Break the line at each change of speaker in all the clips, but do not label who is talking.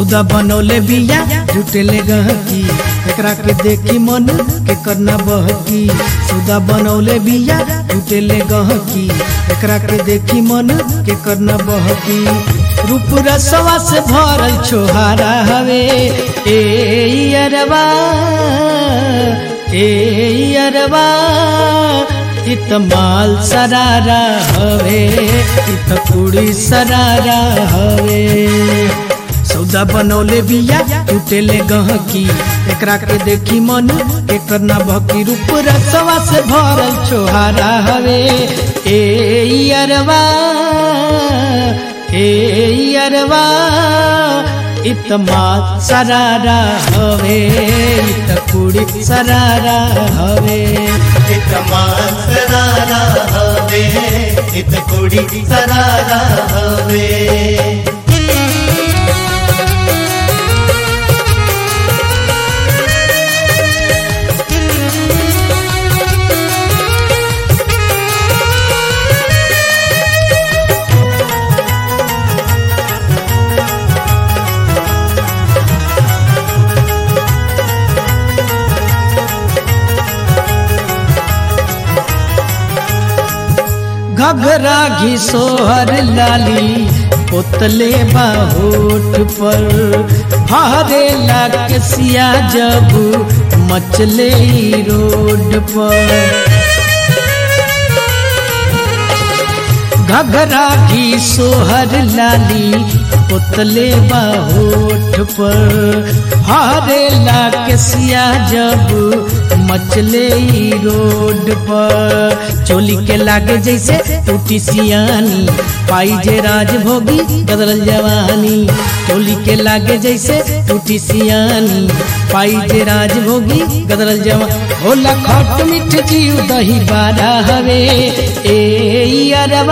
सौदा बनौले बिया जुटेले गहकी एकरा के देखी मन के करना बहकी सौदा बनौले बिया जुटेले गहकी एकरा के देखी मन के करना बहकी रूप रसवा से भरल छोहारा हवे ए अरबा इत माल सरारा हवे इत कुड़ी सरारा हवे सौदा बनौले बिया टूटेले गहकी एकरा के देखी मन के करना बहकी रूप रसवा से भरल छोहारा हवे ए अरबा इत माल सरारा हवे इत कुड़ी सरारा हवे
इत माल सरारा हवे इत कुड़ी सरारा हवे
घघरा घिसोहर लाली पोतले बाहोट पर हरे लाकसिया जब मचले रोड पर घघरा घिसोहर लाली पोतले बाहोट पर हरे लाकसिया जब मचले रोड पर चोली के लागे जैसे टूटी सियानी पाई जे राजभोगी बदल जवानी चोली के लागे जैसे टूटी सियानी पाई जे राजभोगी बदल जवानी होला खट मीठ जीव दही बारा हवे ए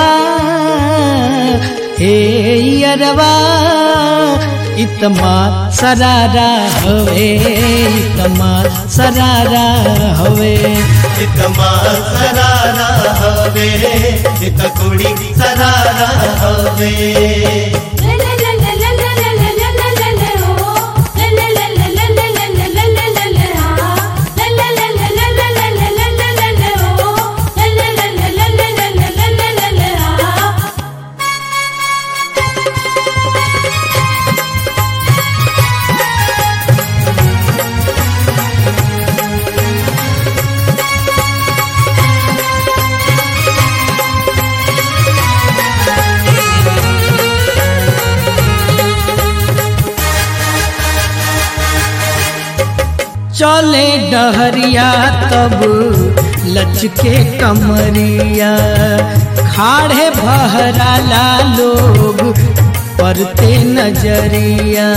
अरबा इत माल सरारा हवे इत माल सरारा हवे
इत माल सरारा हवे इत कुड़ी सरारा हवे
चले डहरिया तब लचके कमरिया खाड़े बहराला लोग परते नजरिया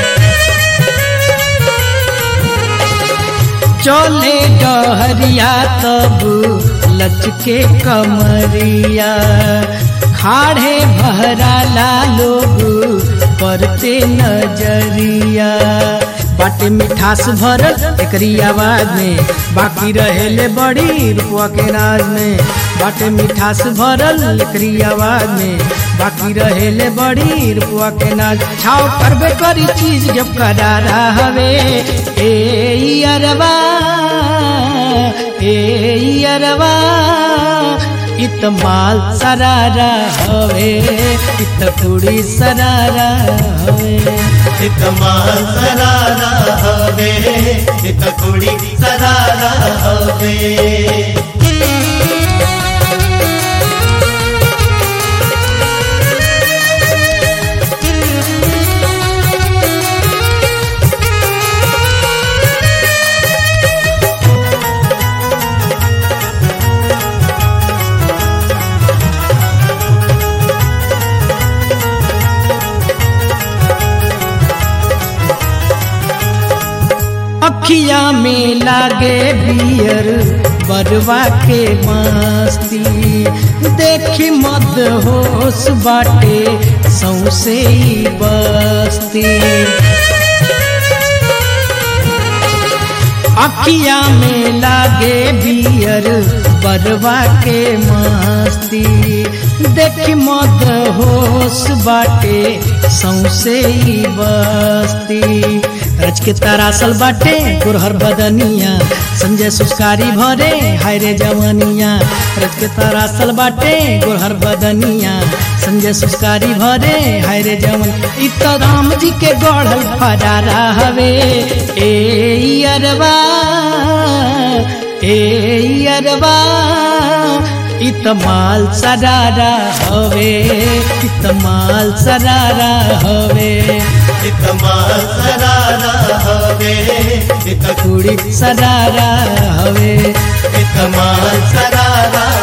चले डहरिया तब लचके कमरिया खाड़े बहराला लोग परते नजरिया बाटे मिठास भरल एकरी आवाज में बाकी रहेले बड़ी रुपवा के राज में बाटे मिठास भरल एकरी आवाज में बाकी रहेले बड़ी रुपवा के नाज छाव करबे करी चीज जब करारा हवे ए अरबा इत माल सरारा हवे इत कुड़ी सरारा हवे
इत माल सरारा हवे इत कुड़ी सरारा हवे
अखिया में लागे बियर बरवा के मस्ती देखी मद होश बाटे सौसे बस्ती अखिया में लागे बियर बरवा के मस्ती देखी मत होश बाटे सौसे ही बस्ती रच के तरासल बाटे गुरहर बदनिया संजय सुस्कारी भरे हाय रे जवनिया रच के तरासल बाटे गुरहर बदनिया संजय सुस्कारी भरे हाय रे जवन इ तो राम जी के गढ़ल फरारा हवे ए अरबा इत माल सरारा हवे इत माल सरारा हवे
इत माल सरारा हवे इत
कुड़ी सरारा हवे
इत माल सरारा